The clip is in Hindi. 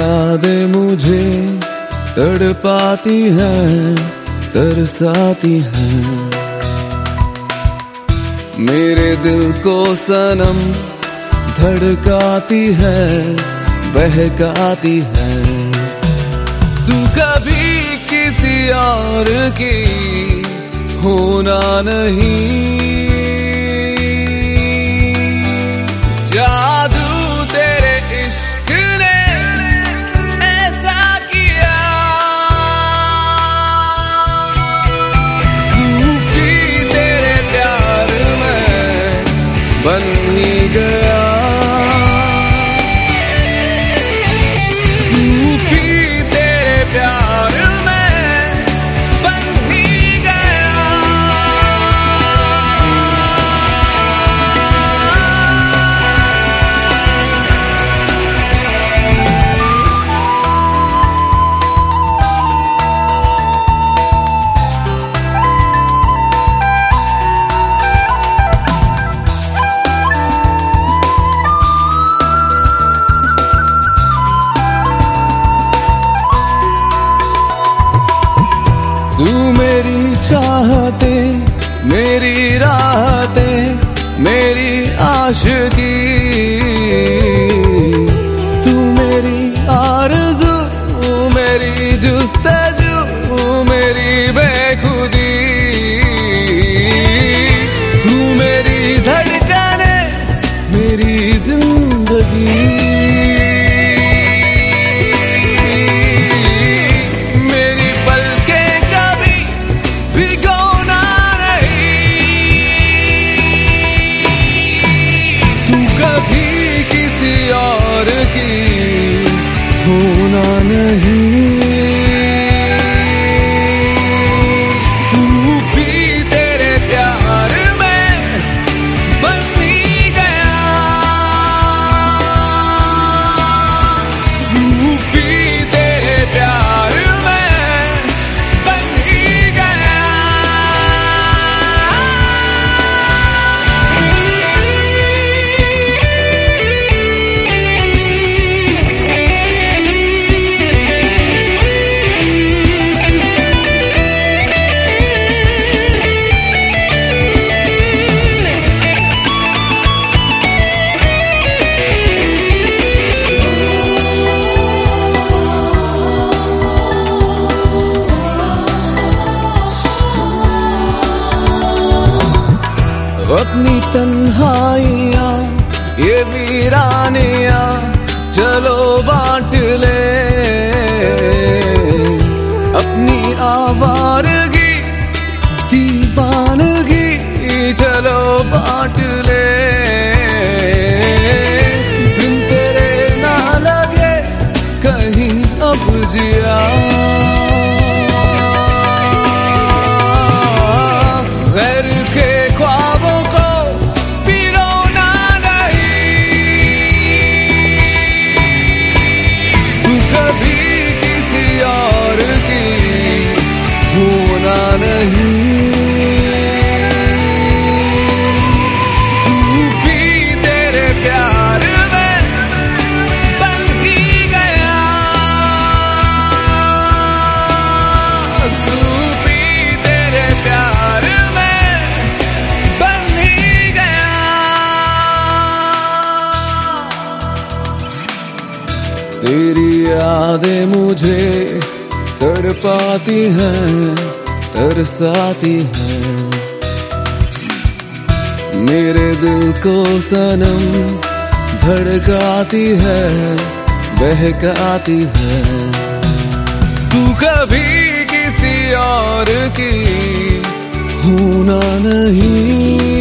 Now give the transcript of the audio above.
यादें मुझे तड़पाती हैं, तरसाती हैं। मेरे दिल को सनम धड़काती है, बहकाती है। तू कभी किसी और की होना नहीं, जादू तेरे इश्क ने ऐसा किया। सूफी तेरे प्यार में बन ही गया। सूफी तेरे प्यार में बन ही गया। तू मेरी चाहते, मेरी राहतें, मेरी आशिकी। तू मेरी आरज़ू, मेरी जुस्तजू, मेरी बेखुदी। तू मेरी धड़कने, मेरी जिंदगी। और की होना नहीं। सूफी तेरे प्यार में बन ही गया। सूफी तेरे प्यार में बन ही गया। अपनी तन्हाइयाँ ये वीरानियाँ चलो बांट ले। अपनी आवारगी दीवानगी चलो बांट ले। बिन तेरे ना लगे कहीं अब जिया। गैर के ख्वाबों को पिरोना नहीं। तू कभी किसी और की होना नहीं। सूफी तेरे प्यार में बन ही गया। सूफी तेरे प्यार तेरी यादें मुझे तड़पाती हैं, तरसाती हैं। मेरे दिल को सनम धड़काती है, बहकाती है। तू कभी किसी और की होना नहीं।